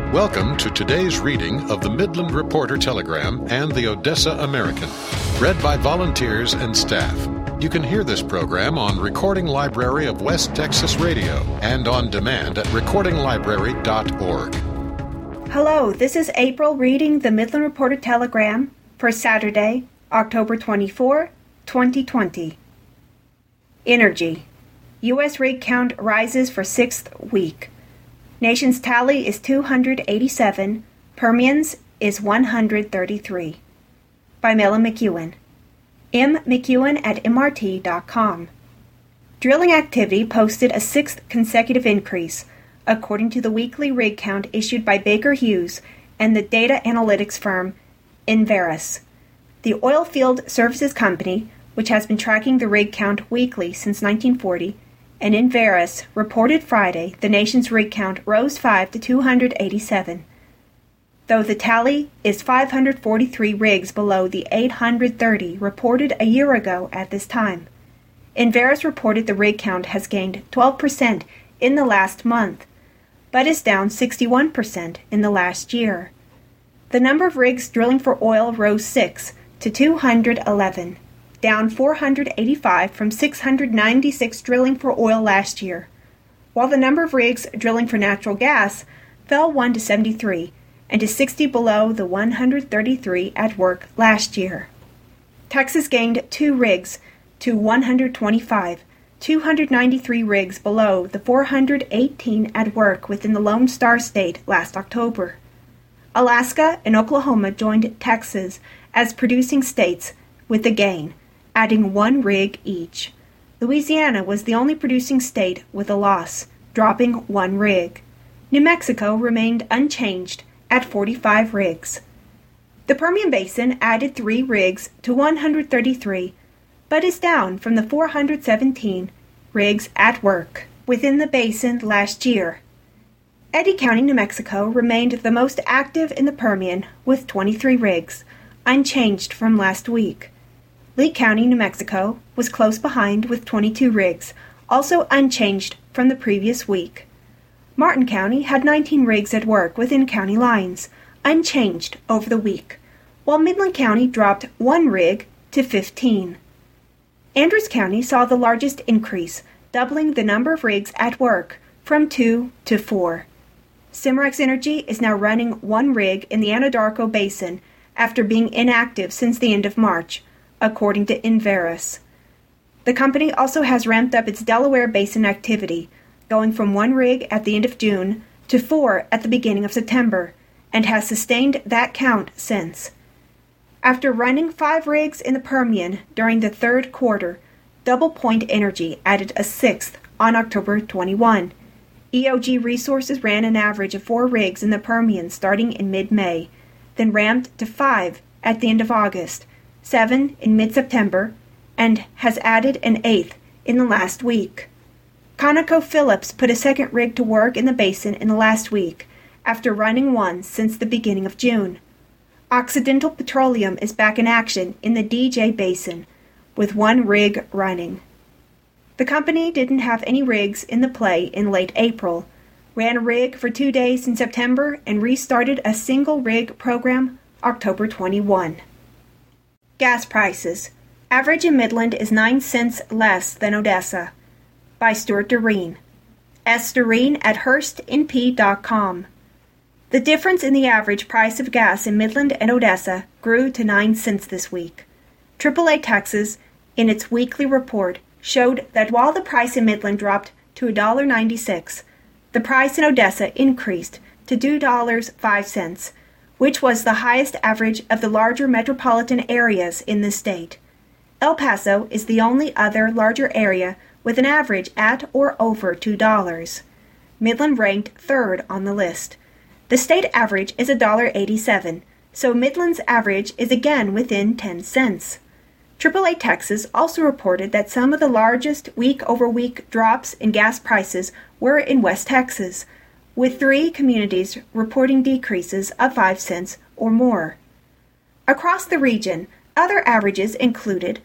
Welcome to today's reading of the Midland Reporter Telegram and the Odessa American, read by volunteers and staff. You can hear this program on Recording Library of West Texas Radio and on demand at recordinglibrary.org. Hello, this is April reading the Midland Reporter Telegram for Saturday, October 24, 2020. Energy. U.S. rig count rises for sixth week. Nation's tally is 287. Permian's is 133. By Mela McEwen. M. McEwen at MRT.com. Drilling activity posted a sixth consecutive increase, according to the weekly rig count issued by Baker Hughes and the data analytics firm Enverus. The oilfield services company, which has been tracking the rig count weekly since 1940, and Enverus reported Friday the nation's rig count rose 5 to 287, though the tally is 543 rigs below the 830 reported a year ago at this time. Enverus reported the rig count has gained 12% in the last month, but is down 61% in the last year. The number of rigs drilling for oil rose 6 to 211. Down 485 from 696 drilling for oil last year, while the number of rigs drilling for natural gas fell 1 to 73 and is 60 below the 133 at work last year. Texas gained 2 rigs to 125, 293 rigs below the 418 at work within the Lone Star State last October. Alaska and Oklahoma joined Texas as producing states with a gain, adding 1 rig each. Louisiana was the only producing state with a loss, dropping 1 rig. New Mexico remained unchanged at 45 rigs. The Permian Basin added 3 rigs to 133, but is down from the 417 rigs at work within the basin last year. Eddy County, New Mexico remained the most active in the Permian with 23 rigs, unchanged from last week. Lee County, New Mexico, was close behind with 22 rigs, also unchanged from the previous week. Martin County had 19 rigs at work within county lines, unchanged over the week, while Midland County dropped 1 rig to 15. Andrews County saw the largest increase, doubling the number of rigs at work from 2 to 4. Cimarex Energy is now running 1 rig in the Anadarko Basin after being inactive since the end of March, according to Enverus. The company also has ramped up its Delaware Basin activity, going from 1 rig at the end of June to 4 at the beginning of September, and has sustained that count since. After running 5 rigs in the Permian during the third quarter, Double Point Energy added a 6th on October 21. EOG Resources ran an average of 4 rigs in the Permian starting in mid-May, then ramped to 5 at the end of August, 7 in mid-September, and has added an 8th in the last week. ConocoPhillips put a 2nd rig to work in the basin in the last week, after running 1 since the beginning of June. Occidental Petroleum is back in action in the DJ Basin, with 1 rig running. The company didn't have any rigs in the play in late April, ran a rig for 2 days in September, and restarted a single rig program October 21. Gas prices. Average in Midland is 9 cents less than Odessa. By Stuart Doreen. S. Doreen at HurstNP.com. The difference in the average price of gas in Midland and Odessa grew to 9 cents this week. AAA Texas, in its weekly report, showed that while the price in Midland dropped to $1.96, the price in Odessa increased to $2.05, which was the highest average of the larger metropolitan areas in the state. El Paso is the only other larger area with an average at or over $2. Midland ranked 3rd on the list. The state average is $1.87, so Midland's average is again within 10 cents. AAA Texas also reported that some of the largest week-over-week drops in gas prices were in West Texas, with 3 communities reporting decreases of 5 cents or more. Across the region, other averages included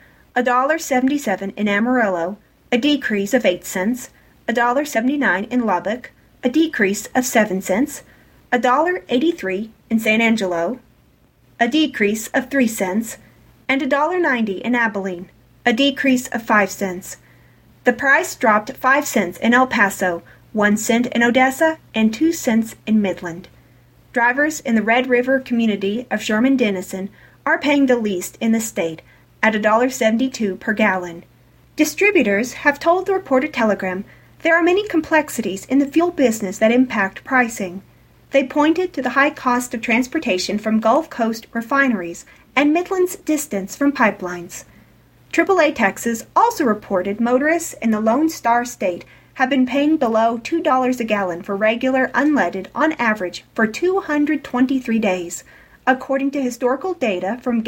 $1.77 in Amarillo, a decrease of 8 cents, $1.79 in Lubbock, a decrease of 7 cents, $1.83 in San Angelo, a decrease of 3 cents, and $1.90 in Abilene, a decrease of 5 cents. The price dropped 5 cents in El Paso, 1 cent in Odessa, and 2 cents in Midland. Drivers in the Red River community of Sherman-Denison are paying the least in the state at $1.72 per gallon. Distributors have told the Reporter-Telegram there are many complexities in the fuel business that impact pricing. They pointed to the high cost of transportation from Gulf Coast refineries and Midland's distance from pipelines. AAA Texas also reported motorists in the Lone Star State have been paying below $2 a gallon for regular unleaded on average for 223 days, according to historical data from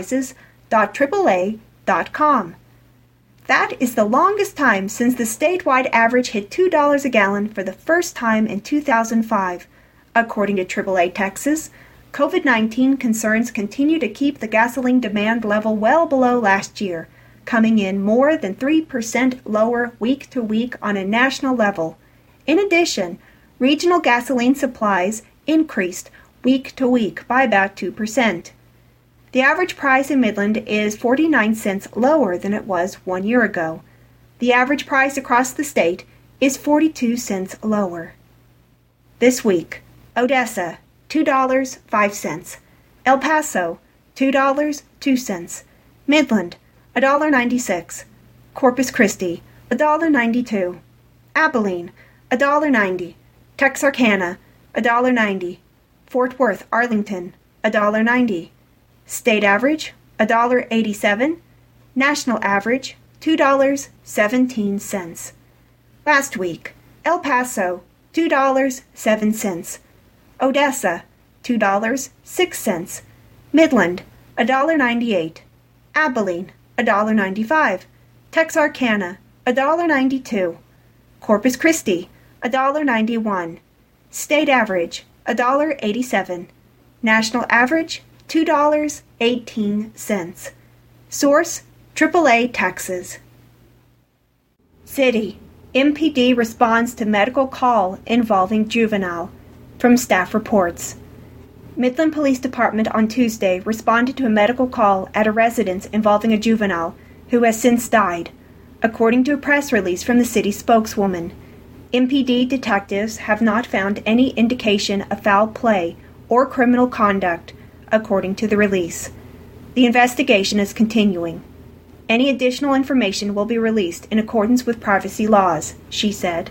gasprices.aaa.com. That is the longest time since the statewide average hit $2 a gallon for the first time in 2005. According to AAA Texas, COVID-19 concerns continue to keep the gasoline demand level well below last year, coming in more than 3% lower week to week on a national level. In addition, regional gasoline supplies increased week to week by about 2%. The average price in Midland is 49 cents lower than it was 1 year ago. The average price across the state is 42 cents lower. This week, Odessa, $2.05. El Paso, $2.02. Midland, $1.96. Corpus Christi, $1.92. Abilene, $1.90. Texarkana, $1.90. Fort Worth, Arlington, $1.90. State average, $1.87. National average, $2.17. Last week, El Paso, $2.07. Odessa, $2.06. Midland, $1.98. Abilene, $1.95. Texarkana, $1.92. Corpus Christi, $1.91. State average, $1.87. National average, $2.18. Source, AAA Texas. City, MPD responds to medical call involving juvenile. From staff reports. Midland Police Department on Tuesday responded to a medical call at a residence involving a juvenile who has since died, according to a press release from the city spokeswoman. MPD detectives have not found any indication of foul play or criminal conduct, according to the release. The investigation is continuing. Any additional information will be released in accordance with privacy laws, she said.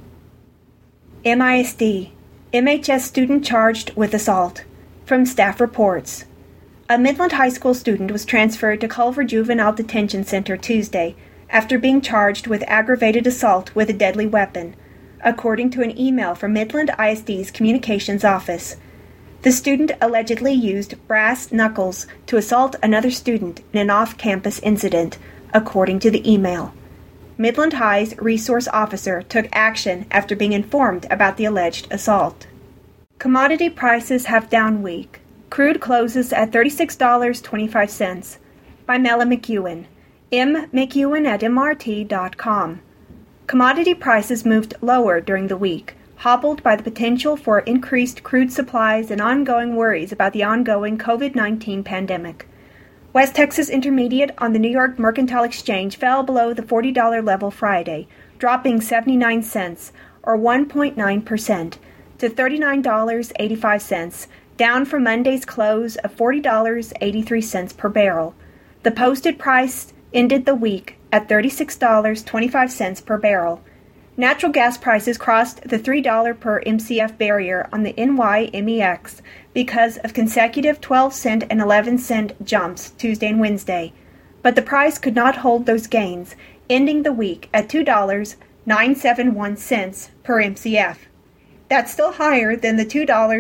MISD. MHS student charged with assault. From staff reports. A Midland High School student was transferred to Culver Juvenile Detention Center Tuesday after being charged with aggravated assault with a deadly weapon, according to an email from Midland ISD's communications office. The student allegedly used brass knuckles to assault another student in an off-campus incident, according to the email. Midland High's resource officer took action after being informed about the alleged assault. Commodity prices have down week. Crude closes at $36.25. By Mela McEwen. McEwen at MRT.com. Commodity prices moved lower during the week, hobbled by the potential for increased crude supplies and ongoing worries about the ongoing COVID-19 pandemic. West Texas Intermediate on the New York Mercantile Exchange fell below the $40 level Friday, dropping 79 cents, or 1.9%, to $39.85, down from Monday's close of $40.83 per barrel. The posted price ended the week at $36.25 per barrel. Natural gas prices crossed the $3 per MCF barrier on the NYMEX because of consecutive 12-cent and 11-cent jumps Tuesday and Wednesday, but the price could not hold those gains, ending the week at $2.971 per MCF. That's still higher than the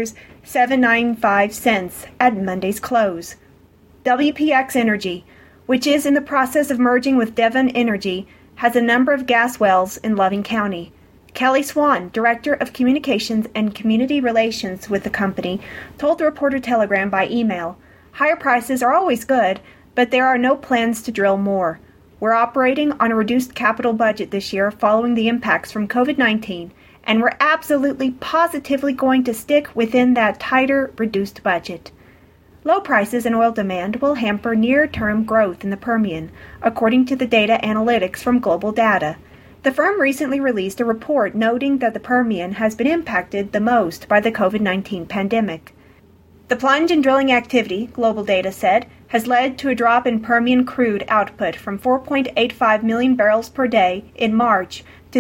$2.795 at Monday's close. WPX Energy, which is in the process of merging with Devon Energy, has a number of gas wells in Loving County. Kelly Swan, Director of Communications and Community Relations with the company, told the Reporter-Telegram by email, "Higher prices are always good, but there are no plans to drill more. We're operating on a reduced capital budget this year following the impacts from COVID-19, and we're absolutely positively going to stick within that tighter, reduced budget. Low prices and oil demand will hamper near-term growth in the Permian, according to the data analytics from Global Data. The firm recently released a report noting that the Permian has been impacted the most by the COVID-19 pandemic. The plunge in drilling activity, Global Data said, has led to a drop in Permian crude output from 4.85 million barrels per day in March to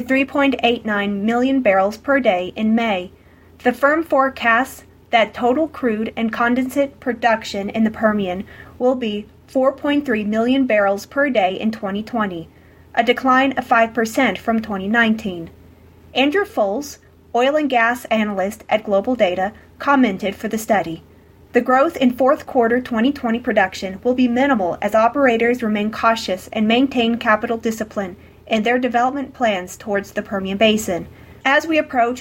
3.89 million barrels per day in May. The firm forecasts that total crude and condensate production in the Permian will be 4.3 million barrels per day in 2020, a decline of 5% from 2019. Andrew Foles, oil and gas analyst at Global Data, commented for the study. The growth in fourth quarter 2020 production will be minimal as operators remain cautious and maintain capital discipline in their development plans towards the Permian Basin. As we approach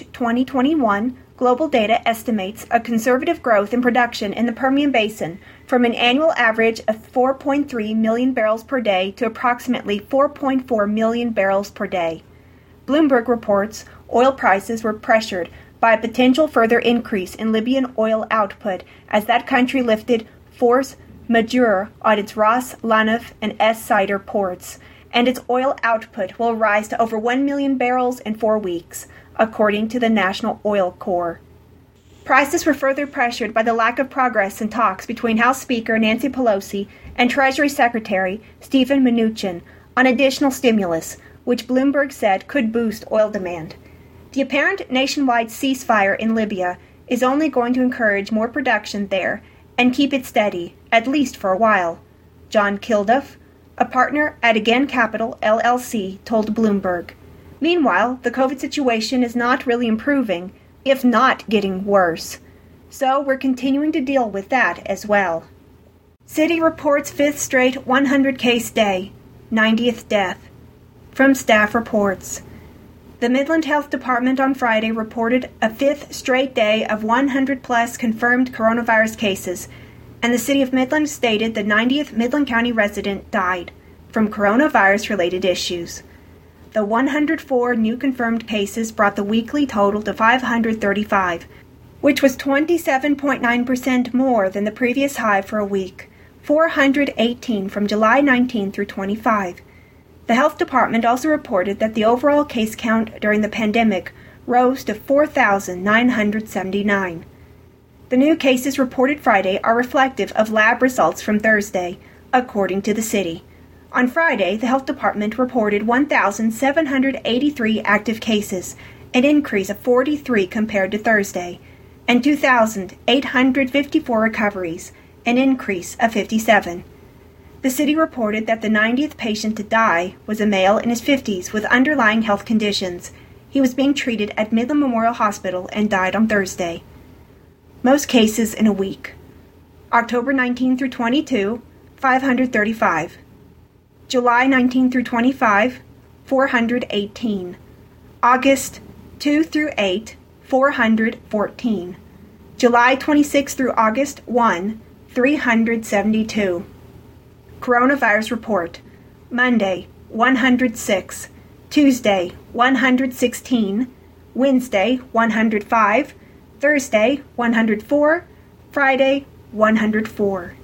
2021, Global Data estimates a conservative growth in production in the Permian Basin from an annual average of 4.3 million barrels per day to approximately 4.4 million barrels per day. Bloomberg reports oil prices were pressured by a potential further increase in Libyan oil output as that country lifted force majeure on its Ras Lanuf and Es Sider ports, and its oil output will rise to over 1 million barrels in 4 weeks, according to the National Oil Corps. Prices were further pressured by the lack of progress in talks between House Speaker Nancy Pelosi and Treasury Secretary Steven Mnuchin on additional stimulus, which Bloomberg said could boost oil demand. The apparent nationwide ceasefire in Libya is only going to encourage more production there and keep it steady, at least for a while. John Kilduff, a partner at Again Capital, LLC, told Bloomberg. Meanwhile, the COVID situation is not really improving, if not getting worse. So we're continuing to deal with that as well. City reports 5th straight 100-case day, 90th death. From staff reports. The Midland Health Department on Friday reported a 5th straight day of 100-plus confirmed coronavirus cases, and the City of Midland stated the 90th Midland County resident died from coronavirus-related issues. The 104 new confirmed cases brought the weekly total to 535, which was 27.9% more than the previous high for a week, 418 from July 19 through 25. The health department also reported that the overall case count during the pandemic rose to 4,979. The new cases reported Friday are reflective of lab results from Thursday, according to the city. On Friday, the health department reported 1,783 active cases, an increase of 43 compared to Thursday, and 2,854 recoveries, an increase of 57. The city reported that the 90th patient to die was a male in his 50s with underlying health conditions. He was being treated at Midland Memorial Hospital and died on Thursday. Most cases in a week. October 19 through 22, 535. July 19 through 25, 418. August 2 through 8, 414. July 26 through August 1, 372. Coronavirus report. Monday, 106. Tuesday, 116. Wednesday, 105. Thursday, 104. Friday, 104.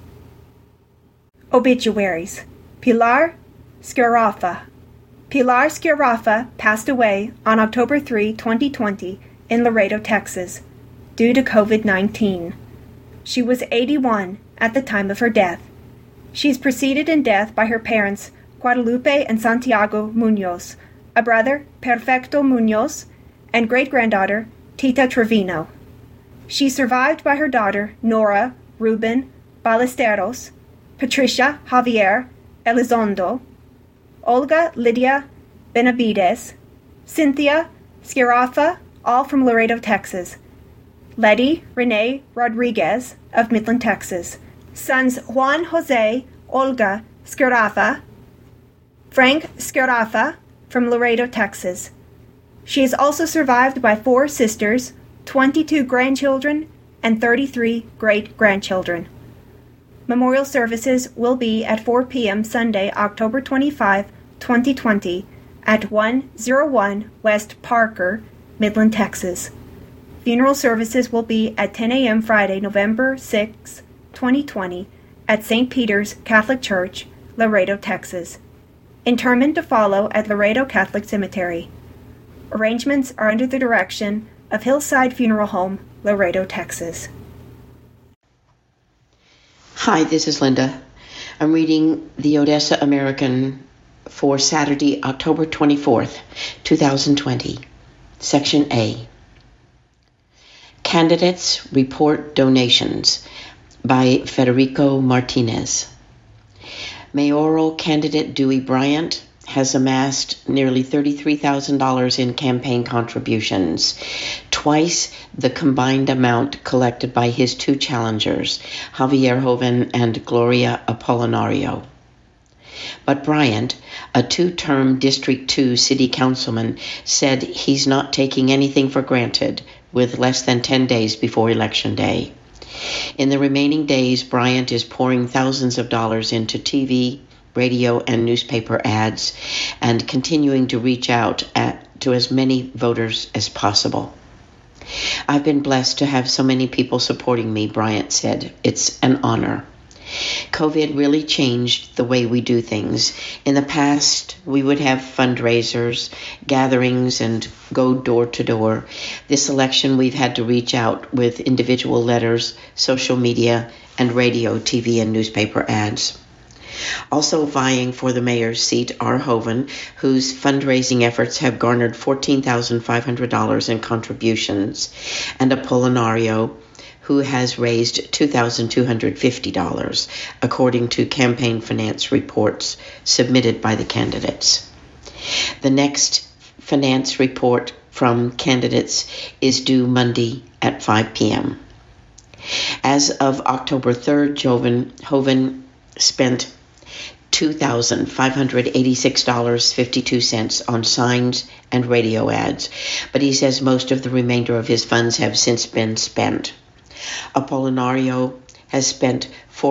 Obituaries. Pilar Sciarraffa. Pilar Sciarraffa passed away on October 3, 2020, in Laredo, Texas, due to COVID-19. She was 81 at the time of her death. She is preceded in death by her parents, Guadalupe and Santiago Munoz, a brother, Perfecto Munoz, and great-granddaughter, Tita Trevino. She is survived by her daughter, Nora Ruben Ballesteros, Patricia Javier Elizondo, Olga Lydia Benavides, Cynthia Sciarraffa, all from Laredo, Texas, Letty Renee Rodriguez of Midland, Texas, sons Juan Jose Olga Sciarraffa, Frank Sciarraffa from Laredo, Texas. She is also survived by 4 sisters, 22 grandchildren, and 33 great-grandchildren. Memorial services will be at 4 p.m. Sunday, October 25, 2020, at 101 West Parker, Midland, Texas. Funeral services will be at 10 a.m. Friday, November 6, 2020, at St. Peter's Catholic Church, Laredo, Texas. Interment to follow at Laredo Catholic Cemetery. Arrangements are under the direction of Hillside Funeral Home, Laredo, Texas. Hi, this is Linda. I'm reading the Odessa American for Saturday, October 24th, 2020. Section A. Candidates Report Donations by Federico Martinez. Mayoral candidate Dewey Bryant has amassed nearly $33,000 in campaign contributions, twice the combined amount collected by his two challengers, Javier Joven and Gloria Apolinario. But Bryant, a two-term District 2 city councilman, said he's not taking anything for granted with less than 10 days before Election Day. In the remaining days, Bryant is pouring thousands of dollars into TV, radio, and newspaper ads, and continuing to reach out to as many voters as possible. I've been blessed to have so many people supporting me, Bryant said. It's an honor. COVID really changed the way we do things. In the past, we would have fundraisers, gatherings, and go door to door. This election, we've had to reach out with individual letters, social media, and radio, TV, and newspaper ads. Also vying for the mayor's seat are Joven, whose fundraising efforts have garnered $14,500 in contributions, and Apolinario, who has raised $2,250, according to campaign finance reports submitted by the candidates. The next finance report from candidates is due Monday at 5 p.m. As of October 3rd, Joven spent $2,586.52 on signs and radio ads, but he says most of the remainder of his funds have since been spent. Apolinario has spent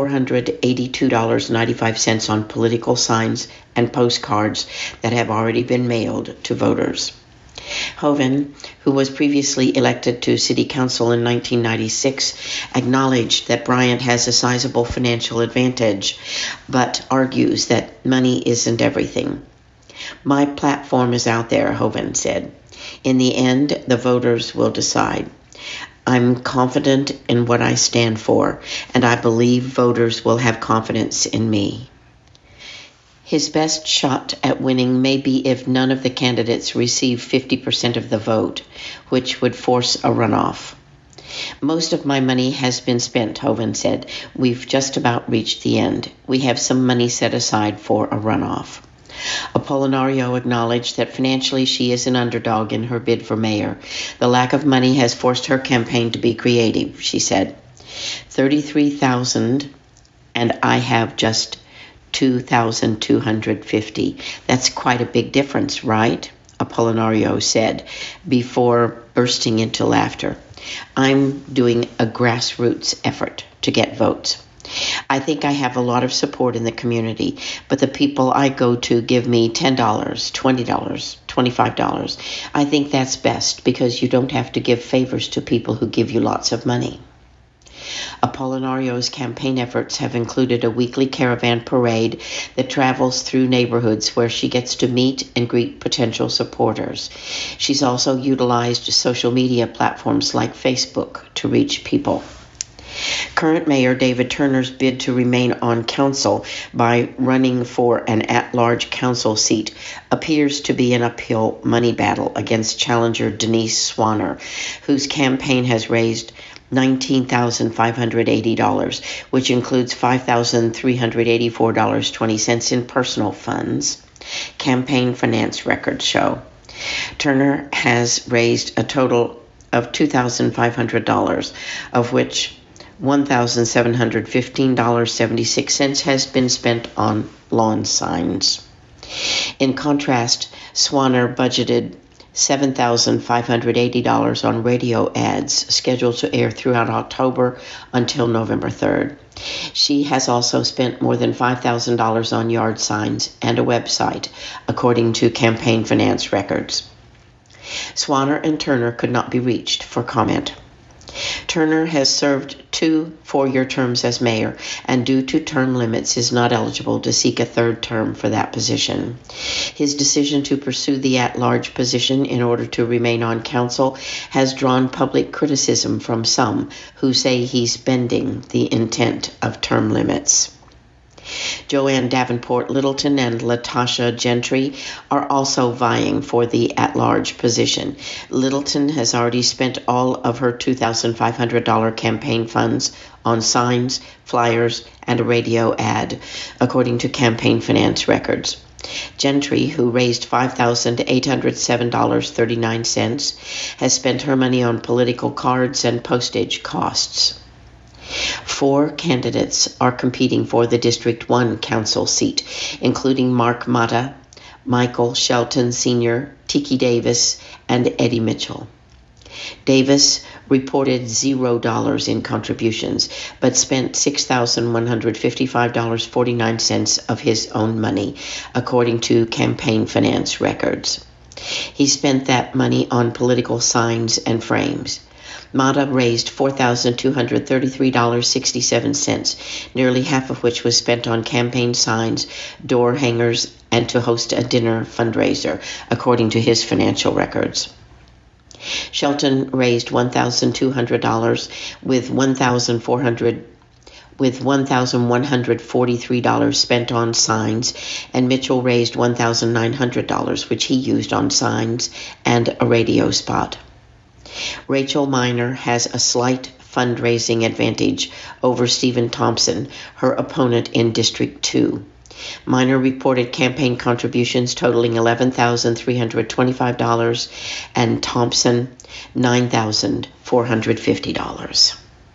$482.95 on political signs and postcards that have already been mailed to voters. Joven, who was previously elected to City Council in 1996, acknowledged that Bryant has a sizable financial advantage, but argues that money isn't everything. My platform is out there, Joven said. In the end, the voters will decide. I'm confident in what I stand for, and I believe voters will have confidence in me. His best shot at winning may be if none of the candidates receive 50% of the vote, which would force a runoff. Most of my money has been spent, Joven said. We've just about reached the end. We have some money set aside for a runoff. Apolinario acknowledged that financially she is an underdog in her bid for mayor. The lack of money has forced her campaign to be creative, she said. $33,000 and I have just $2,250. That's quite a big difference, right? Apolinario said before bursting into laughter. I'm doing a grassroots effort to get votes. I think I have a lot of support in the community, but the people I go to give me $10, $20, $25. I think that's best because you don't have to give favors to people who give you lots of money. Apolinario's campaign efforts have included a weekly caravan parade that travels through neighborhoods where she gets to meet and greet potential supporters. She's also utilized social media platforms like Facebook to reach people. Current Mayor David Turner's bid to remain on council by running for an at-large council seat appears to be an uphill money battle against challenger Denise Swanner, whose campaign has raised $19,580, which includes $5,384.20 in personal funds, campaign finance records show. Turner has raised a total of $2,500, of which $1,715.76 has been spent on lawn signs. In contrast, Swanner budgeted $7,580 on radio ads scheduled to air throughout October until November 3rd. She has also spent more than $5,000 on yard signs and a website, according to campaign finance records. Swanner and Turner could not be reached for comment. Turner has served 2 four-year terms as mayor, and due to term limits is not eligible to seek a third term for that position. His decision to pursue the at-large position in order to remain on council has drawn public criticism from some who say he's bending the intent of term limits. Joanne Davenport Littleton and Latasha Gentry are also vying for the at-large position. Littleton has already spent all of her $2,500 campaign funds on signs, flyers, and a radio ad, according to campaign finance records. Gentry, who raised $5,807.39, has spent her money on political cards and postage costs. 4 candidates are competing for the District 1 council seat, including Mark Mata, Michael Shelton Sr., Tiki Davis, and Eddie Mitchell. Davis reported $0 in contributions, but spent $6,155.49 of his own money, according to campaign finance records. He spent that money on political signs and frames. Mata raised $4,233.67, nearly half of which was spent on campaign signs, door hangers, and to host a dinner fundraiser, according to his financial records. Shelton raised $1,200 with $1,143 spent on signs, and Mitchell raised $1,900, which he used on signs and a radio spot. Rachel Miner has a slight fundraising advantage over Stephen Thompson, her opponent in District 2. Miner reported campaign contributions totaling $11,325 and Thompson $9,450.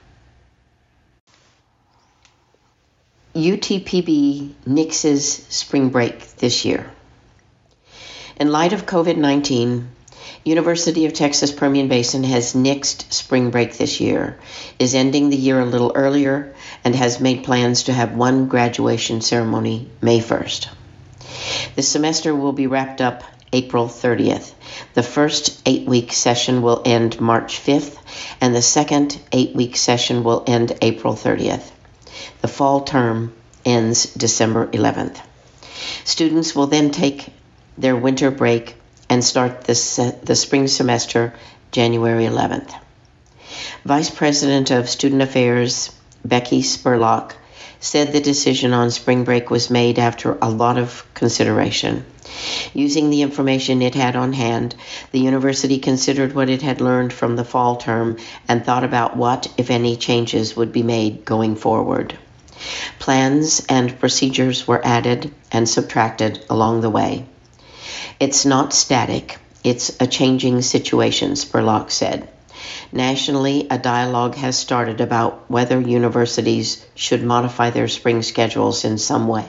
UTPB nixes spring break this year. In light of COVID-19, University of Texas Permian Basin has nixed spring break this year, is ending the year a little earlier, and has made plans to have one graduation ceremony May 1st. The semester will be wrapped up April 30th. The first 8-week session will end March 5th, and the second 8-week session will end April 30th. The fall term ends December 11th. Students will then take their winter break and start the spring semester January 11th. Vice President of Student Affairs, Becky Spurlock, said the decision on spring break was made after a lot of consideration. Using the information it had on hand, the university considered what it had learned from the fall term and thought about what, if any, changes would be made going forward. Plans and procedures were added and subtracted along the way. It's not static, it's a changing situation, Spurlock said. Nationally, a dialogue has started about whether universities should modify their spring schedules in some way.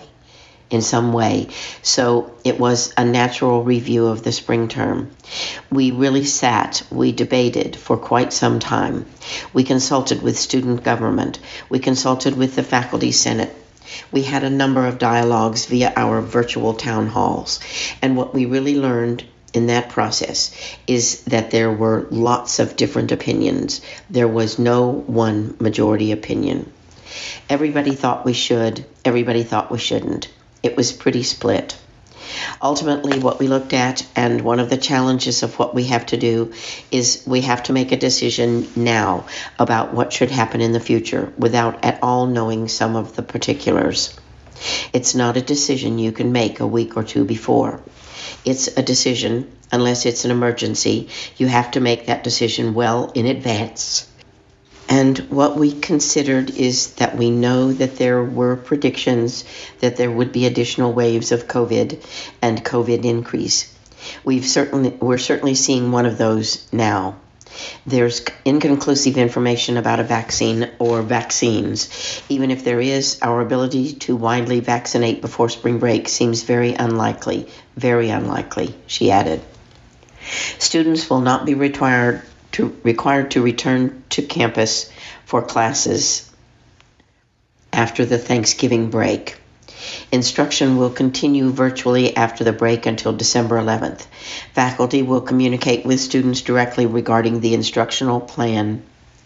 So it was a natural review of the spring term. We debated for quite some time. We consulted with student government. We consulted with the faculty senate. We had a number of dialogues via our virtual town halls. And what we really learned in that process is that there were lots of different opinions. There was no one majority opinion. Everybody thought we should. Everybody thought we shouldn't. It was pretty split. Ultimately, what we looked at, and one of the challenges of what we have to do, is we have to make a decision now about what should happen in the future without at all knowing some of the particulars. It's not a decision you can make a week or two before. It's a decision, unless it's an emergency, you have to make that decision well in advance. And what we considered is that we know that there were predictions that there would be additional waves of COVID and COVID increase. We're certainly seeing one of those now. There's inconclusive information about a vaccine or vaccines. Even if there is, our ability to widely vaccinate before spring break seems very unlikely, she added. Students will not be required to return to campus for classes after the Thanksgiving break. Instruction will continue virtually after the break until December 11th. Faculty will communicate with students directly regarding the instructional plan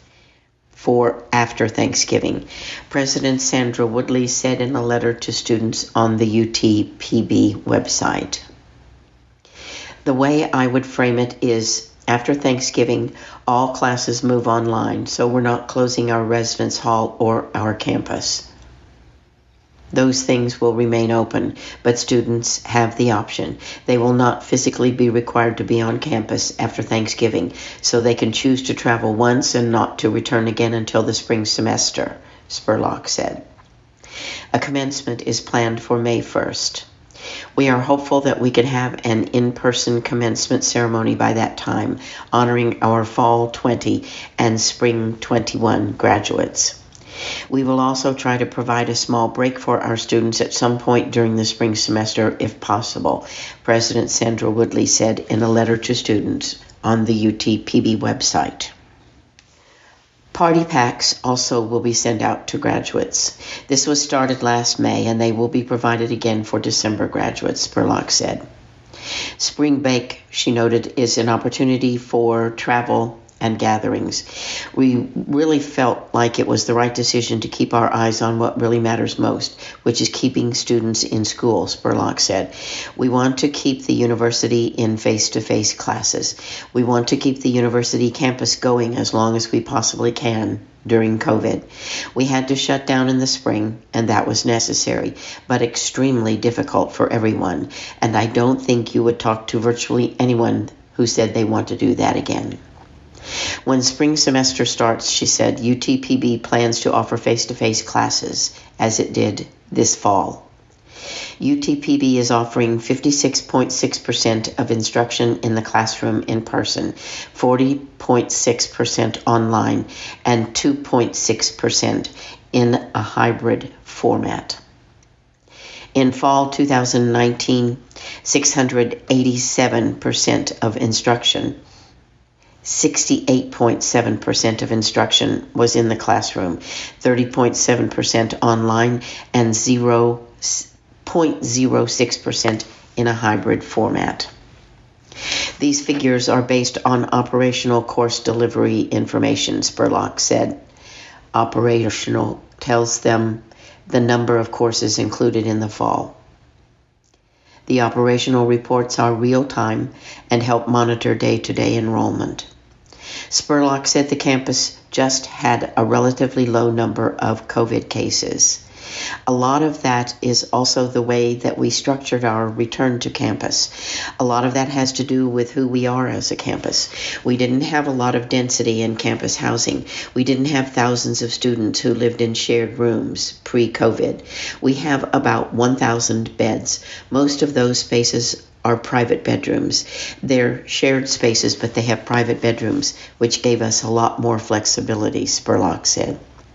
for after Thanksgiving. President Sandra Woodley said in a letter to students on the UTPB website. The way I would frame it is, after Thanksgiving, all classes move online, so we're not closing our residence hall or our campus. Those things will remain open, but students have the option. They will not physically be required to be on campus after Thanksgiving, so they can choose to travel once and not to return again until the spring semester, Spurlock said. A commencement is planned for May 1st. We are hopeful that we can have an in-person commencement ceremony by that time, honoring our Fall 20 and Spring 21 graduates. We will also try to provide a small break for our students at some point during the spring semester if possible, President Sandra Woodley said in a letter to students on the UTPB website. Party packs also will be sent out to graduates. This was started last May, and they will be provided again for December graduates, Spurlock said. Spring break, she noted, is an opportunity for travel and gatherings. We really felt like it was the right decision to keep our eyes on what really matters most, which is keeping students in school, Spurlock said. We want to keep the university in face-to-face classes. We want to keep the university campus going as long as we possibly can during COVID. We had to shut down in the spring, and that was necessary, but extremely difficult for everyone, and I don't think you would talk to virtually anyone who said they want to do that again. When spring semester starts, she said, UTPB plans to offer face-to-face classes, as it did this fall. UTPB is offering 56.6% of instruction in the classroom in person, 40.6% online, and 2.6% in a hybrid format. In fall 2019, 687% of instruction, 68.7% of instruction was in the classroom, 30.7% online, and 0.06% in a hybrid format. These figures are based on operational course delivery information, Spurlock said. Operational tells them the number of courses included in the fall. The operational reports are real-time and help monitor day-to-day enrollment. Spurlock said the campus just had a relatively low number of COVID cases. A lot of that is also the way that we structured our return to campus. A lot of that has to do with who we are as a campus. We didn't have a lot of density in campus housing. We didn't have thousands of students who lived in shared rooms pre-COVID. We have about 1,000 beds. Most of those spaces are private bedrooms. They're shared spaces, but they have private bedrooms, which gave us a lot more flexibility, Spurlock said.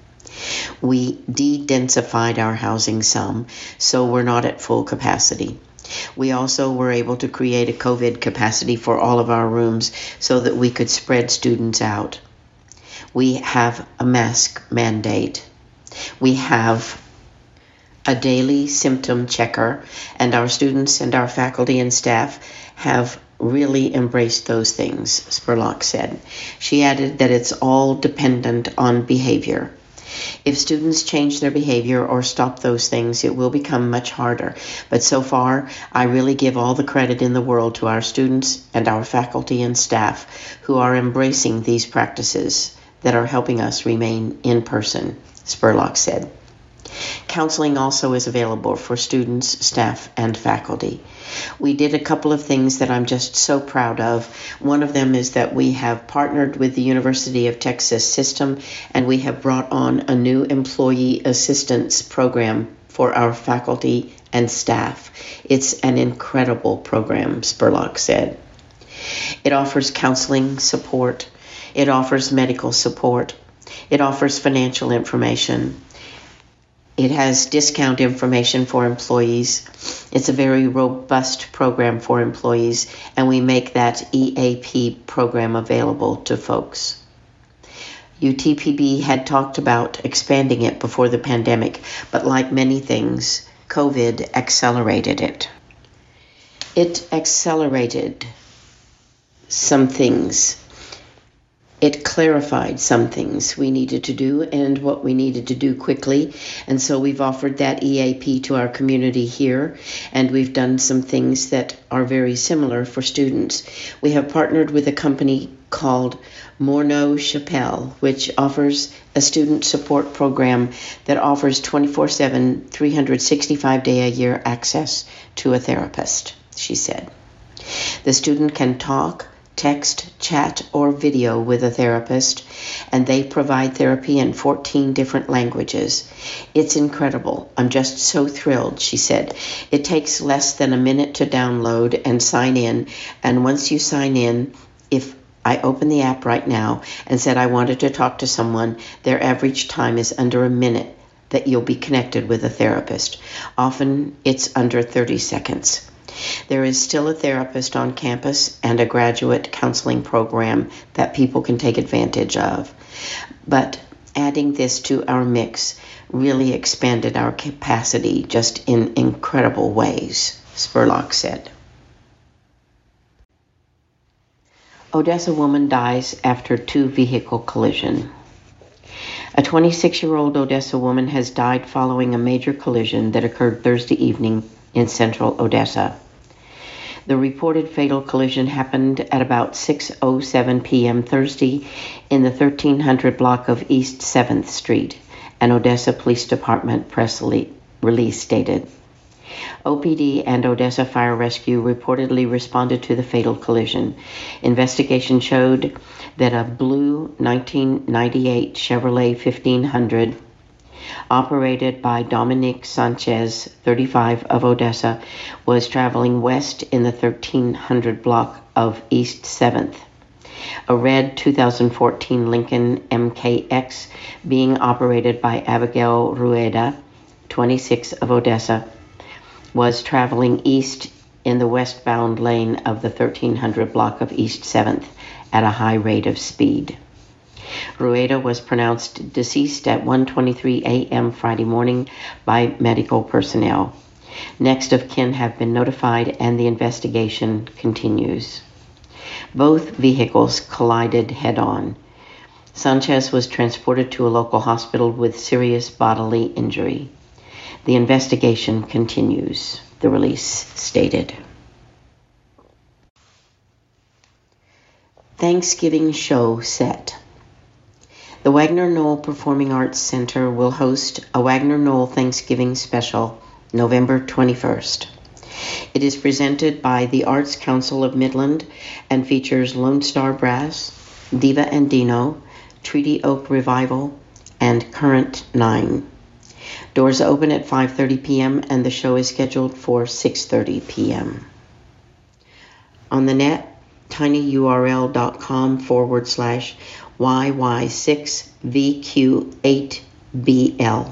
We de-densified our housing some, so we're not at full capacity. We also were able to create a COVID capacity for all of our rooms so that we could spread students out. We have a mask mandate. We have a daily symptom checker, and our students and our faculty and staff have really embraced those things, Spurlock said. She added that it's all dependent on behavior. If students change their behavior or stop those things, it will become much harder. But so far, I really give all the credit in the world to our students and our faculty and staff who are embracing these practices that are helping us remain in person, Spurlock said. Counseling also is available for students, staff, and faculty. We did a couple of things that I'm just so proud of. One of them is that we have partnered with the University of Texas system, and we have brought on a new employee assistance program for our faculty and staff. It's an incredible program, Spurlock said. It offers counseling support. It offers medical support. It offers financial information. It has discount information for employees. It's a very robust program for employees, and we make that EAP program available to folks. UTPB had talked about expanding it before the pandemic, but like many things, COVID accelerated it. It accelerated some things. It clarified some things we needed to do and what we needed to do quickly. And so we've offered that EAP to our community here, and we've done some things that are very similar for students. We have partnered with a company called Morneau Shepell, which offers a student support program that offers 24/7, 365-day-a-year access to a therapist, she said. The student can talk, text, chat, or video with a therapist, and they provide therapy in 14 different languages. It's incredible. I'm just so thrilled, she said. It takes less than a minute to download and sign in, and once you sign in, if I open the app right now and said I wanted to talk to someone, their average time is under a minute that you'll be connected with a therapist. Often it's under 30 seconds. There is still a therapist on campus and a graduate counseling program that people can take advantage of. But adding this to our mix really expanded our capacity just in incredible ways, Spurlock said. Odessa woman dies after two-vehicle collision. A 26-year-old Odessa woman has died following a major collision that occurred Thursday evening in central Odessa. The reported fatal collision happened at about 6:07 p.m. Thursday in the 1300 block of East 7th Street, an Odessa Police Department press release stated. OPD and Odessa Fire Rescue reportedly responded to the fatal collision. Investigation showed that a blue 1998 Chevrolet 1500 operated by Dominique Sanchez, 35, of Odessa, was traveling west in the 1300 block of East 7th. A red 2014 Lincoln MKX being operated by Abigail Rueda, 26, of Odessa, was traveling east in the westbound lane of the 1300 block of East 7th at a high rate of speed. Rueda was pronounced deceased at 1:23 a.m. Friday morning by medical personnel. Next of kin have been notified and the investigation continues. Both vehicles collided head-on. Sanchez was transported to a local hospital with serious bodily injury. The investigation continues, the release stated. Thanksgiving show set. The Wagner Knoll Performing Arts Center will host a Wagner Knoll Thanksgiving special November 21st. It is presented by the Arts Council of Midland and features Lone Star Brass, Diva and Dino, Treaty Oak Revival, and Current 9. Doors open at 5:30 p.m. and the show is scheduled for 6:30 p.m. On the net, tinyurl.com/YY6VQ8BL.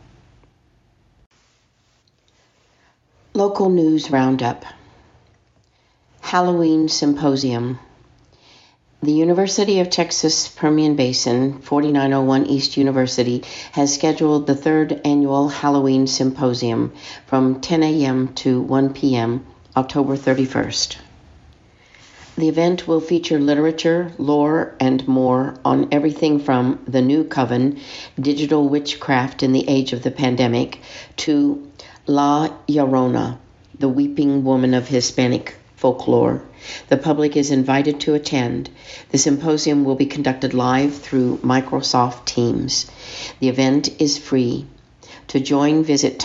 Local News Roundup. Halloween Symposium. The University of Texas Permian Basin, 4901 East University, has scheduled the third annual Halloween Symposium from 10 a.m. to 1 p.m. October 31st. The event will feature literature, lore, and more on everything from the New Coven, digital witchcraft in the age of the pandemic, to La Llorona, the weeping woman of Hispanic folklore. The public is invited to attend. The symposium will be conducted live through Microsoft Teams. The event is free. To join, visit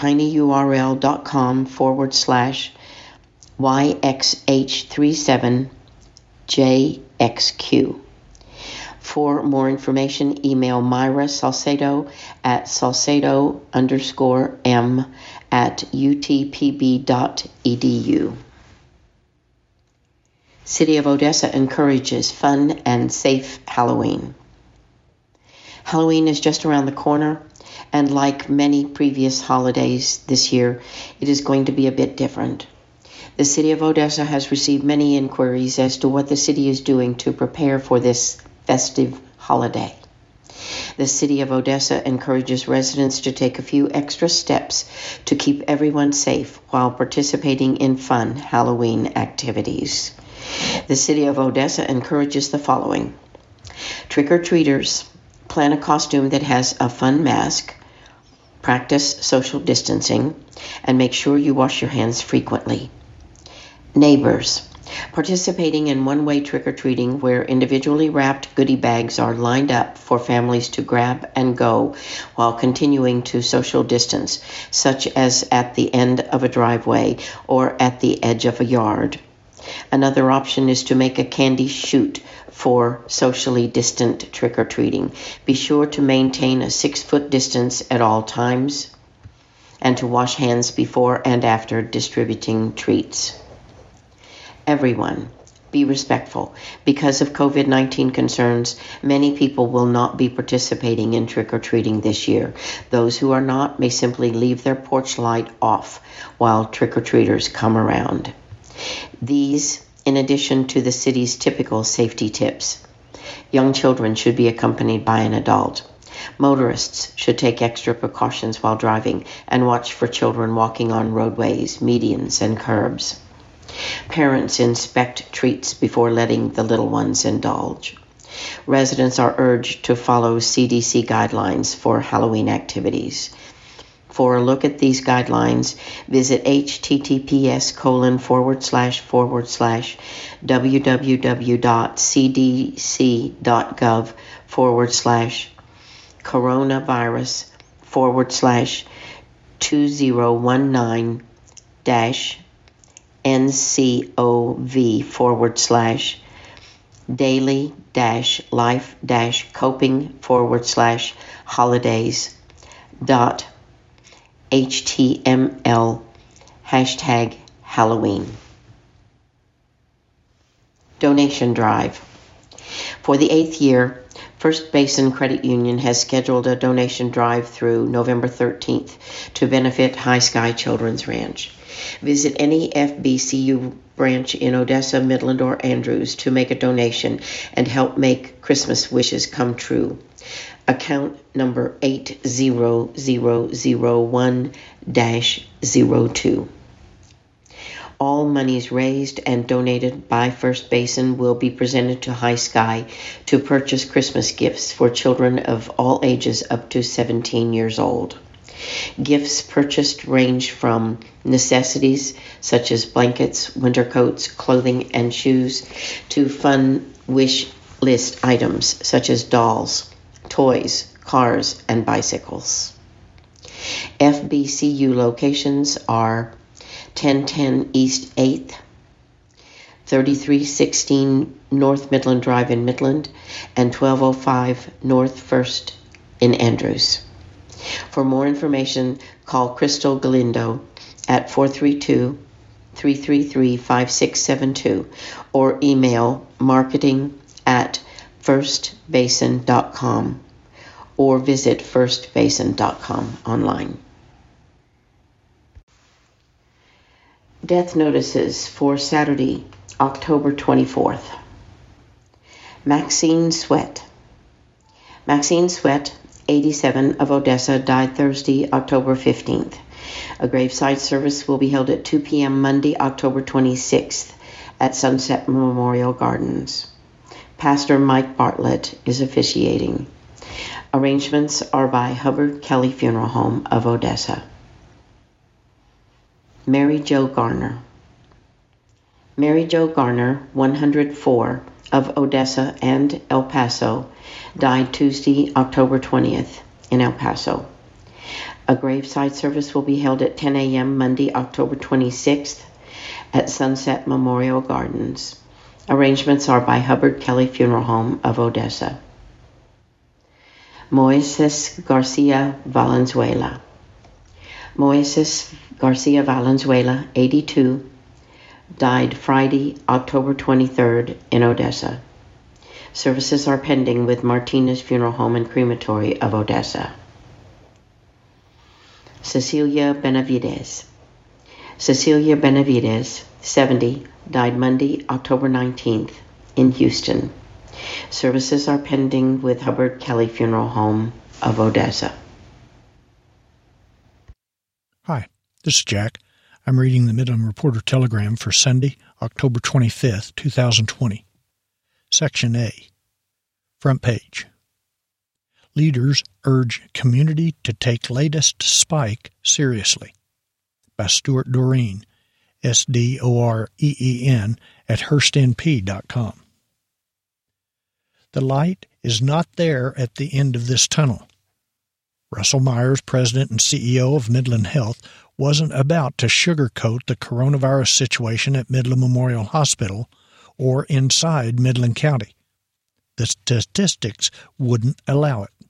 tinyurl.com/YXH37JXQ. For more information, email Myra Salcedo at salcedo_m@utpb.edu. City of Odessa encourages fun and safe Halloween. Halloween is just around the corner, and like many previous holidays this year, it is going to be a bit different. The City of Odessa has received many inquiries as to what the city is doing to prepare for this festive holiday. The City of Odessa encourages residents to take a few extra steps to keep everyone safe while participating in fun Halloween activities. The City of Odessa encourages the following. Trick-or-treaters, plan a costume that has a fun mask, practice social distancing, and make sure you wash your hands frequently. Neighbors, participating in one-way trick-or-treating where individually wrapped goodie bags are lined up for families to grab and go while continuing to social distance, such as at the end of a driveway or at the edge of a yard. Another option is to make a candy chute for socially distant trick-or-treating. Be sure to maintain a 6-foot distance at all times and to wash hands before and after distributing treats. Everyone, be respectful. Because of COVID-19 concerns, many people will not be participating in trick-or-treating this year. Those who are not may simply leave their porch light off while trick-or-treaters come around. These, in addition to the city's typical safety tips. Young children should be accompanied by an adult. Motorists should take extra precautions while driving and watch for children walking on roadways, medians, and curbs. Parents inspect treats before letting the little ones indulge. Residents are urged to follow CDC guidelines for Halloween activities. For a look at these guidelines, visit https://www.cdc.gov/2019-NCOV/daily-life-coping/Halloween. Donation Drive. For the 8th year, First Basin Credit Union has scheduled a donation drive through November 13th to benefit High Sky Children's Ranch. Visit any FBCU branch in Odessa, Midland, or Andrews to make a donation and help make Christmas wishes come true. Account number 80001-02. All monies raised and donated by First Basin will be presented to High Sky to purchase Christmas gifts for children of all ages up to 17 years old. Gifts purchased range from necessities such as blankets, winter coats, clothing, and shoes to fun wish list items such as dolls, toys, cars, and bicycles. FBCU locations are 1010 East 8th, 3316 North Midland Drive in Midland, and 1205 North 1st in Andrews. For more information, call Crystal Galindo at 432-333-5672 or email marketing@firstbasin.com or visit firstbasin.com online. Death notices for Saturday, October 24th. Maxine Sweat. Maxine Sweat, 87, of Odessa, died Thursday, October 15th. A graveside service will be held at 2 p.m. Monday, October 26th at Sunset Memorial Gardens. Pastor Mike Bartlett is officiating. Arrangements are by Hubbard Kelly Funeral Home of Odessa. Mary Jo Garner. Mary Jo Garner, 104, of Odessa and El Paso, died Tuesday, October 20th in El Paso. A graveside service will be held at 10 a.m. Monday, October 26th at Sunset Memorial Gardens. Arrangements are by Hubbard Kelly Funeral Home of Odessa. Moises Garcia Valenzuela. Moises Garcia Valenzuela, 82, died Friday, October 23rd in Odessa. Services are pending with Martinez Funeral Home and Crematory of Odessa. Cecilia Benavides. Cecilia Benavides, 70, died Monday, October 19th in Houston. Services are pending with Hubbard Kelly Funeral Home of Odessa. Hi, this is Jack. I'm reading the Midland Reporter Telegram for Sunday, October 25th, 2020. Section A. Front page. Leaders urge community to take latest spike seriously. By Stuart Doreen, SDOREEN, at HurstNP.com. The light is not there at the end of this tunnel. Russell Myers, president and CEO of Midland Health, wasn't about to sugarcoat the coronavirus situation at Midland Memorial Hospital or inside Midland County. The statistics wouldn't allow it.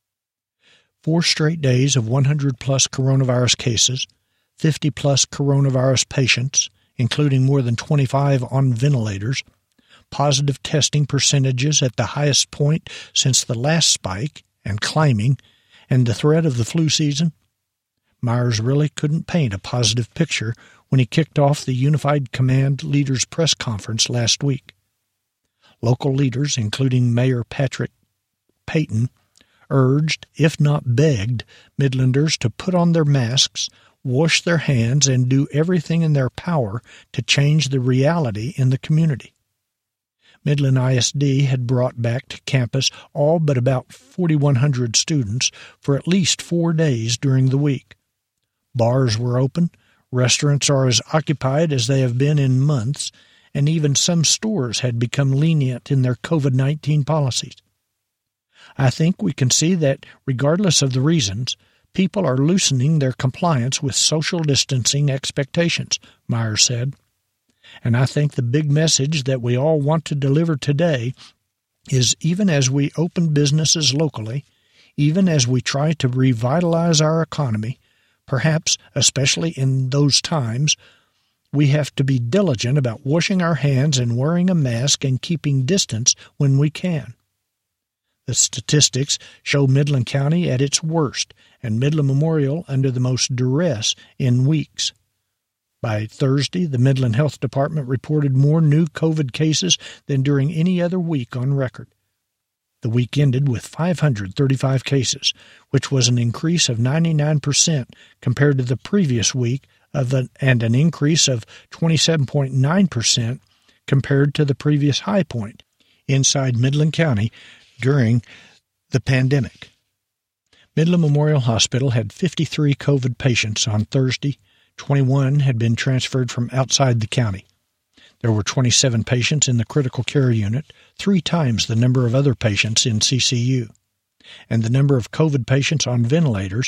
4 straight days of 100-plus coronavirus cases, 50-plus coronavirus patients, including more than 25 on ventilators, positive testing percentages at the highest point since the last spike and climbing, and the threat of the flu season. Myers really couldn't paint a positive picture when he kicked off the Unified Command Leaders Press Conference last week. Local leaders, including Mayor Patrick Payton, urged, if not begged, Midlanders to put on their masks, wash their hands, and do everything in their power to change the reality in the community. Midland ISD had brought back to campus all but about 4,100 students for at least 4 days during the week. Bars were open, restaurants are as occupied as they have been in months, and even some stores had become lenient in their COVID-19 policies. I think we can see that, regardless of the reasons, people are loosening their compliance with social distancing expectations, Myers said. And I think the big message that we all want to deliver today is, even as we open businesses locally, even as we try to revitalize our economy, perhaps especially in those times, we have to be diligent about washing our hands and wearing a mask and keeping distance when we can. The statistics show Midland County at its worst and Midland Memorial under the most duress in weeks. By Thursday, the Midland Health Department reported more new COVID cases than during any other week on record. The week ended with 535 cases, which was an increase of 99% compared to the previous week and an increase of 27.9% compared to the previous high point inside Midland County during the pandemic. Midland Memorial Hospital had 53 COVID patients on Thursday. 21 had been transferred from outside the county. There were 27 patients in the critical care unit, 3 times the number of other patients in CCU. And the number of COVID patients on ventilators,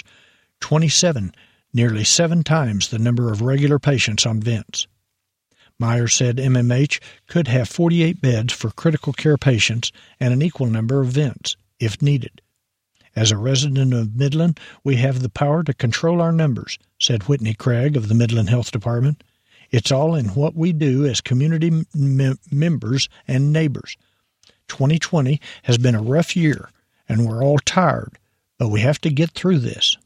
27, nearly 7 times the number of regular patients on vents. Myers said MMH could have 48 beds for critical care patients and an equal number of vents, if needed. As a resident of Midland, we have the power to control our numbers, said Whitney Craig of the Midland Health Department. It's all in what we do as community members and neighbors. 2020 has been a rough year, and we're all tired, but we have to get through this.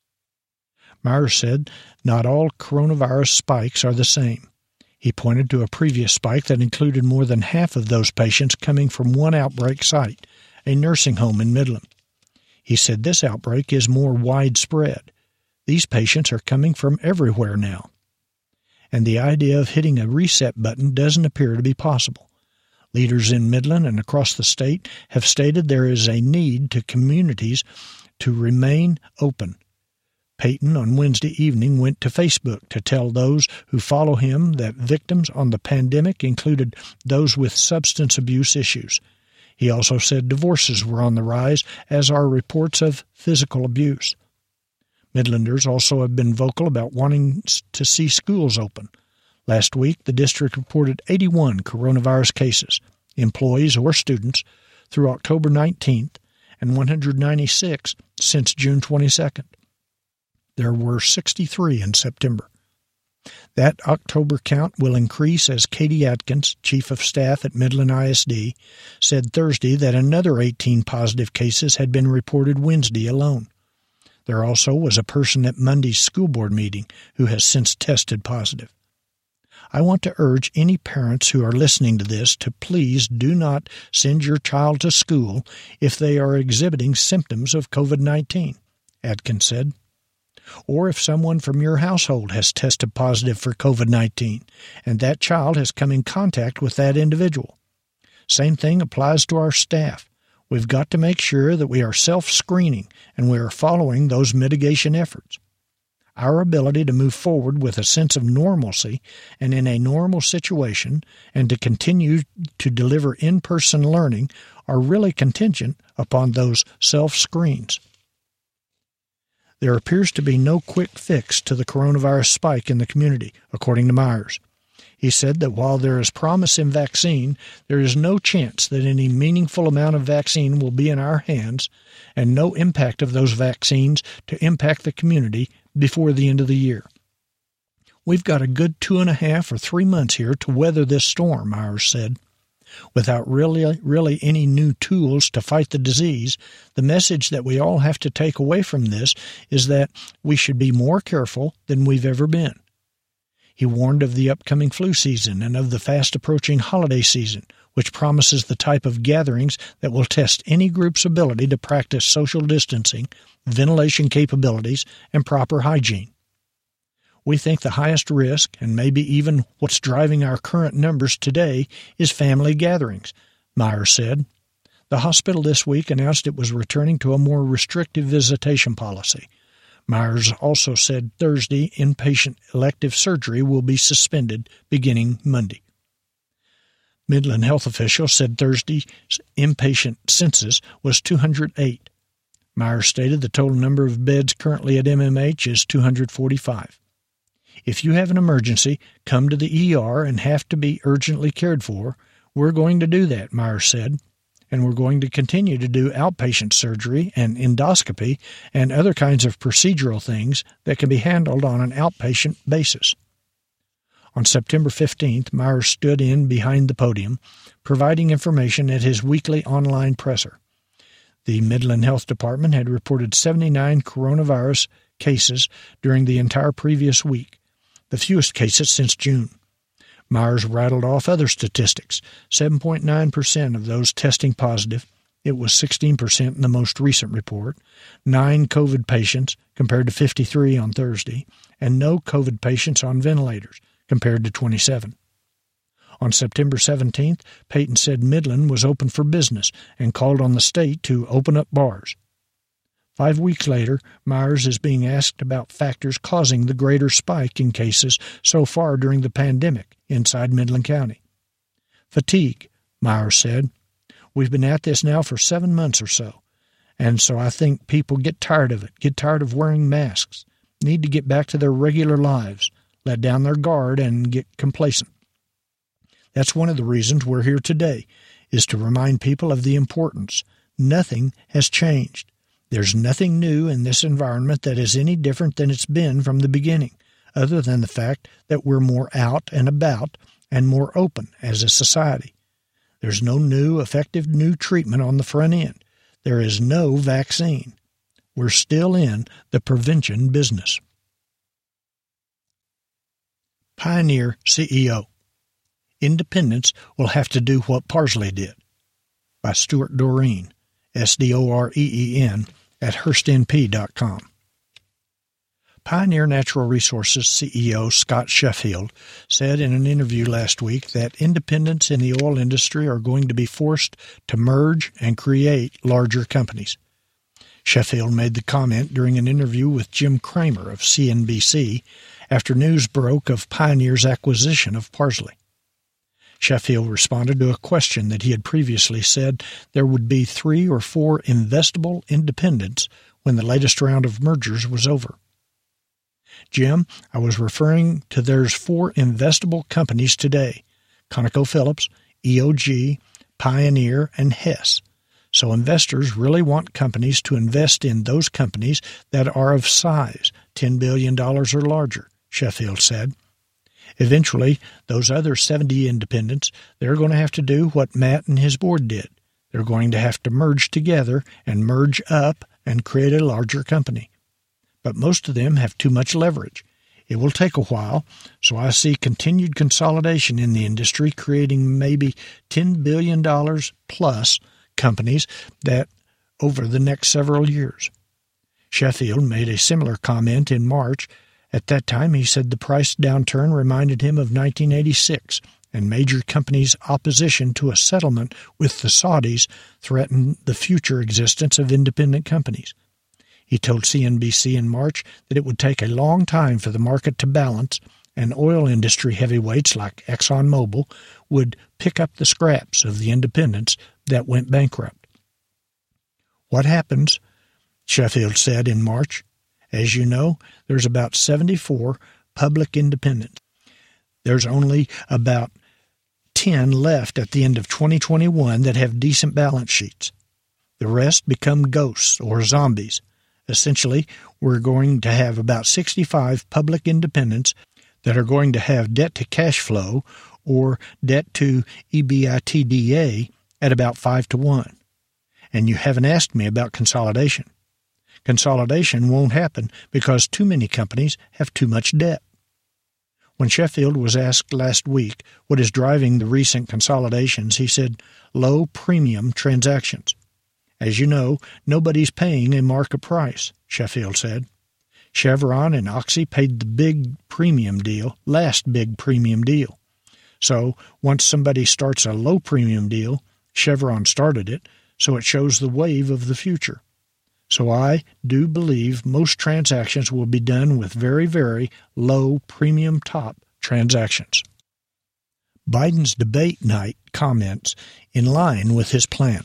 Myers said not all coronavirus spikes are the same. He pointed to a previous spike that included more than half of those patients coming from one outbreak site, a nursing home in Midland. He said this outbreak is more widespread. These patients are coming from everywhere now. And the idea of hitting a reset button doesn't appear to be possible. Leaders in Midland and across the state have stated there is a need to communities to remain open. Payton on Wednesday evening went to Facebook to tell those who follow him that victims on the pandemic included those with substance abuse issues. He also said divorces were on the rise, as are reports of physical abuse. Midlanders also have been vocal about wanting to see schools open. Last week, the district reported 81 coronavirus cases, employees or students, through October 19th, and 196 since June 22nd. There were 63 in September. That October count will increase as Katie Atkins, Chief of Staff at Midland ISD, said Thursday that another 18 positive cases had been reported Wednesday alone. There also was a person at Monday's school board meeting who has since tested positive. I want to urge any parents who are listening to this to please do not send your child to school if they are exhibiting symptoms of COVID-19, Atkins said. Or if someone from your household has tested positive for COVID-19 and that child has come in contact with that individual. Same thing applies to our staff. We've got to make sure that we are self-screening and we are following those mitigation efforts. Our ability to move forward with a sense of normalcy and in a normal situation and to continue to deliver in-person learning are really contingent upon those self-screens. There appears to be no quick fix to the coronavirus spike in the community, according to Myers. He said that while there is promise in vaccine, there is no chance that any meaningful amount of vaccine will be in our hands and no impact of those vaccines to impact the community before the end of the year. We've got a good 2.5 or 3 months here to weather this storm, Myers said. Without really any new tools to fight the disease, the message that we all have to take away from this is that we should be more careful than we've ever been. He warned of the upcoming flu season and of the fast-approaching holiday season, which promises the type of gatherings that will test any group's ability to practice social distancing, ventilation capabilities, and proper hygiene. We think the highest risk, and maybe even what's driving our current numbers today, is family gatherings, Myers said. The hospital this week announced it was returning to a more restrictive visitation policy. Myers also said Thursday inpatient elective surgery will be suspended beginning Monday. Midland health officials said Thursday's inpatient census was 208. Myers stated the total number of beds currently at MMH is 245. If you have an emergency, come to the ER and have to be urgently cared for, we're going to do that, Myers said, and we're going to continue to do outpatient surgery and endoscopy and other kinds of procedural things that can be handled on an outpatient basis. On September 15th, Myers stood in behind the podium, providing information at his weekly online presser. The Midland Health Department had reported 79 coronavirus cases during the entire previous week, the fewest cases since June. Myers rattled off other statistics. 7.9% of those testing positive. It was 16% in the most recent report. 9 COVID patients compared to 53 on Thursday, and no COVID patients on ventilators compared to 27. On September 17th, Payton said Midland was open for business and called on the state to open up bars. 5 weeks later, Myers is being asked about factors causing the greater spike in cases so far during the pandemic inside Midland County. Fatigue, Myers said. We've been at this now for 7 months or so, and so I think people get tired of it, get tired of wearing masks, need to get back to their regular lives, let down their guard, and get complacent. That's one of the reasons we're here today, is to remind people of the importance. Nothing has changed. There's nothing new in this environment that is any different than it's been from the beginning, other than the fact that we're more out and about and more open as a society. There's no new, effective new treatment on the front end. There is no vaccine. We're still in the prevention business. Pioneer CEO. Independents will have to do what Parsley did. By Stuart Doreen, S-D-O-R-E-E-N, at HurstNP.com. Pioneer Natural Resources CEO Scott Sheffield said in an interview last week that independents in the oil industry are going to be forced to merge and create larger companies. Sheffield made the comment during an interview with Jim Cramer of CNBC after news broke of Pioneer's acquisition of Parsley. Sheffield responded to a question that he had previously said there would be 3 or 4 investable independents when the latest round of mergers was over. Jim, I was referring to there's 4 investable companies today, ConocoPhillips, EOG, Pioneer, and Hess. So investors really want companies to invest in those companies that are of size, $10 billion or larger, Sheffield said. Eventually, those other 70 independents, they're going to have to do what Matt and his board did. They're going to have to merge together and merge up and create a larger company. But most of them have too much leverage. It will take a while, so I see continued consolidation in the industry, creating maybe $10 billion plus companies that over the next several years. Sheffield made a similar comment in March. At that time, he said the price downturn reminded him of 1986, and major companies' opposition to a settlement with the Saudis threatened the future existence of independent companies. He told CNBC in March that it would take a long time for the market to balance, and oil industry heavyweights like ExxonMobil would pick up the scraps of the independents that went bankrupt. What happens, Sheffield said in March, as you know, there's about 74 public independents. There's only about 10 left at the end of 2021 that have decent balance sheets. The rest become ghosts or zombies. Essentially, we're going to have about 65 public independents that are going to have debt to cash flow or debt to EBITDA at about 5-to-1. And you haven't asked me about consolidation. Consolidation won't happen because too many companies have too much debt. When Sheffield was asked last week what is driving the recent consolidations, he said low premium transactions. As you know, nobody's paying a market price, Sheffield said. Chevron and Oxy paid the last big premium deal. So once somebody starts a low premium deal, Chevron started it, so it shows the wave of the future. So I do believe most transactions will be done with very, very low premium top transactions. Biden's debate night comments in line with his plan.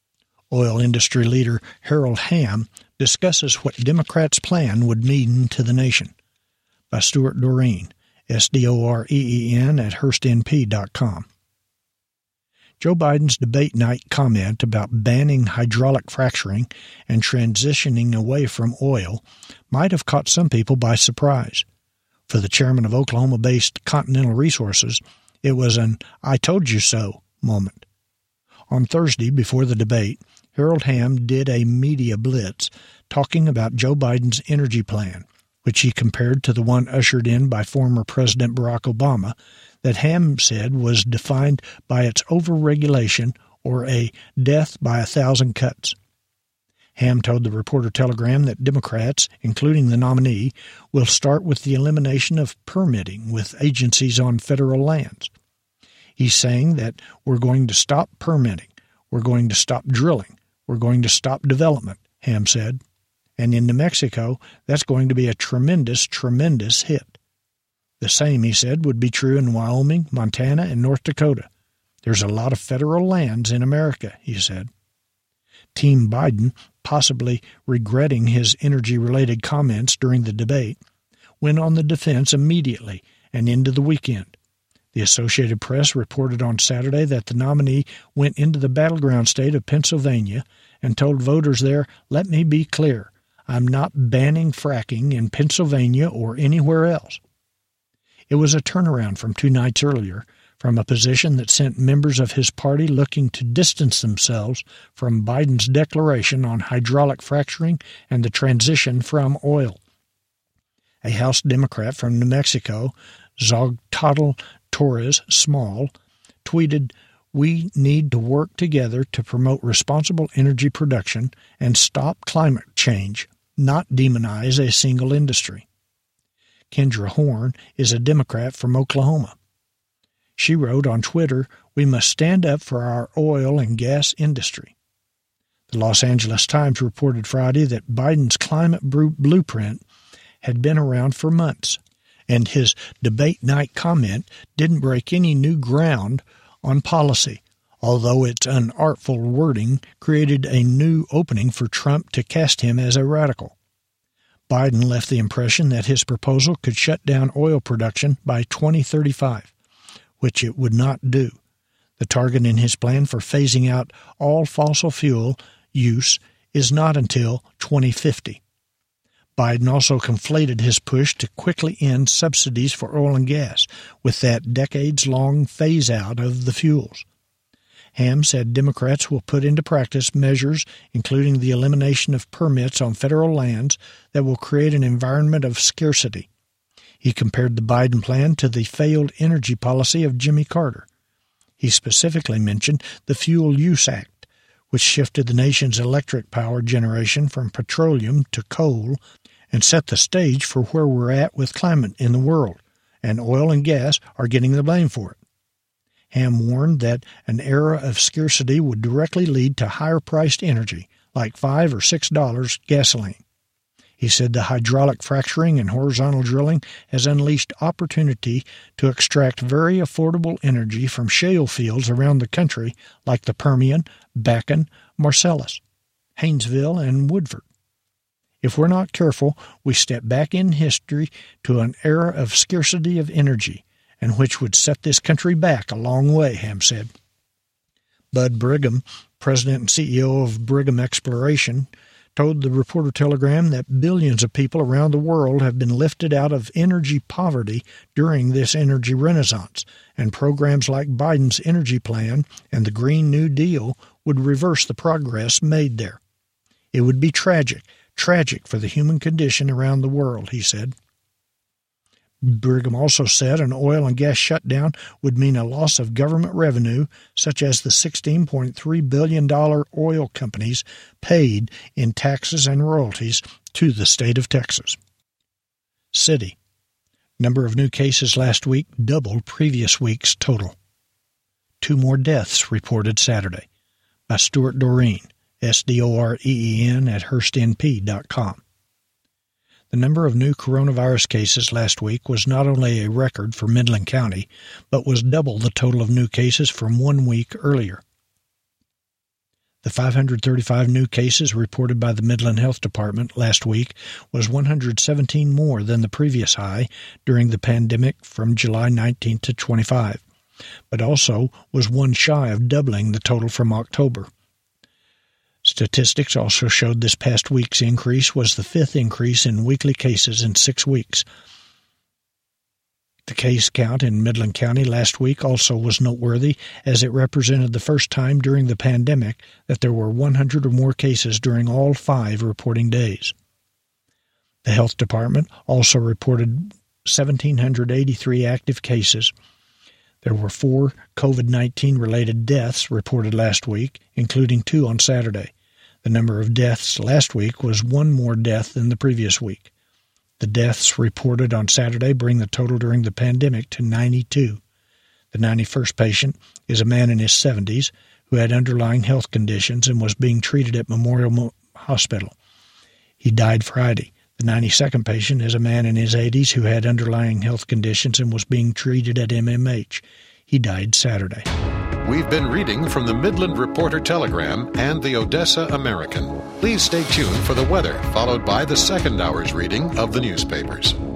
Oil industry leader Harold Hamm discusses what Democrats' plan would mean to the nation. By Stuart Doreen, SDOREEN at HurstNP.com. Joe Biden's debate night comment about banning hydraulic fracturing and transitioning away from oil might have caught some people by surprise. For the chairman of Oklahoma-based Continental Resources, it was an "I told you so" moment. On Thursday, before the debate, Harold Hamm did a media blitz talking about Joe Biden's energy plan, which he compared to the one ushered in by former President Barack Obama, that Hamm said was defined by its overregulation or a death by 1,000 cuts. Hamm told the Reporter-Telegram that Democrats, including the nominee, will start with the elimination of permitting with agencies on federal lands. He's saying that we're going to stop permitting, we're going to stop drilling, we're going to stop development, Hamm said. And in New Mexico, that's going to be a tremendous, tremendous hit. The same, he said, would be true in Wyoming, Montana, and North Dakota. There's a lot of federal lands in America, he said. Team Biden, possibly regretting his energy-related comments during the debate, went on the defense immediately and into the weekend. The Associated Press reported on Saturday that the nominee went into the battleground state of Pennsylvania and told voters there, "Let me be clear, I'm not banning fracking in Pennsylvania or anywhere else." It was a turnaround from 2 nights earlier, from a position that sent members of his party looking to distance themselves from Biden's declaration on hydraulic fracturing and the transition from oil. A House Democrat from New Mexico, Zogtotl Torres Small, tweeted, "We need to work together to promote responsible energy production and stop climate change, not demonize a single industry." Kendra Horn is a Democrat from Oklahoma. She wrote on Twitter, "We must stand up for our oil and gas industry." The Los Angeles Times reported Friday that Biden's climate blueprint had been around for months, and his debate night comment didn't break any new ground on policy, although its unartful wording created a new opening for Trump to cast him as a radical. Biden left the impression that his proposal could shut down oil production by 2035, which it would not do. The target in his plan for phasing out all fossil fuel use is not until 2050. Biden also conflated his push to quickly end subsidies for oil and gas with that decades-long phase-out of the fuels. Hamm said Democrats will put into practice measures including the elimination of permits on federal lands that will create an environment of scarcity. He compared the Biden plan to the failed energy policy of Jimmy Carter. He specifically mentioned the Fuel Use Act, which shifted the nation's electric power generation from petroleum to coal and set the stage for where we're at with climate in the world, and oil and gas are getting the blame for it. Ham warned that an era of scarcity would directly lead to higher-priced energy, like $5 or $6 gasoline. He said the hydraulic fracturing and horizontal drilling has unleashed opportunity to extract very affordable energy from shale fields around the country like the Permian, Bakken, Marcellus, Haynesville, and Woodford. If we're not careful, we step back in history to an era of scarcity of energy, and which would set this country back a long way, Ham said. Bud Brigham, president and CEO of Brigham Exploration, told the Reporter-Telegram that billions of people around the world have been lifted out of energy poverty during this energy renaissance, and programs like Biden's energy plan and the Green New Deal would reverse the progress made there. It would be tragic for the human condition around the world, he said. Brigham also said an oil and gas shutdown would mean a loss of government revenue, such as the $16.3 billion oil companies paid in taxes and royalties to the state of Texas. City. Number of new cases last week doubled previous week's total. 2 more deaths reported Saturday. By Stuart Doreen, SDOREEN at HearstNP.com. The number of new coronavirus cases last week was not only a record for Midland County, but was double the total of new cases from 1 week earlier. The 535 new cases reported by the Midland Health Department last week was 117 more than the previous high during the pandemic from July 19 to 25, but also was 1 shy of doubling the total from October. Statistics also showed this past week's increase was the 5th increase in weekly cases in 6 weeks. The case count in Midland County last week also was noteworthy, as it represented the first time during the pandemic that there were 100 or more cases during all 5 reporting days. The health department also reported 1,783 active cases. There were 4 COVID-19 related deaths reported last week, including 2 on Saturday. The number of deaths last week was 1 more death than the previous week. The deaths reported on Saturday bring the total during the pandemic to 92. The 91st patient is a man in his 70s who had underlying health conditions and was being treated at Memorial Hospital. He died Friday. The 92nd patient is a man in his 80s who had underlying health conditions and was being treated at MMH. He died Saturday. We've been reading from the Midland Reporter-Telegram and the Odessa American. Please stay tuned for the weather, followed by the second hour's reading of the newspapers.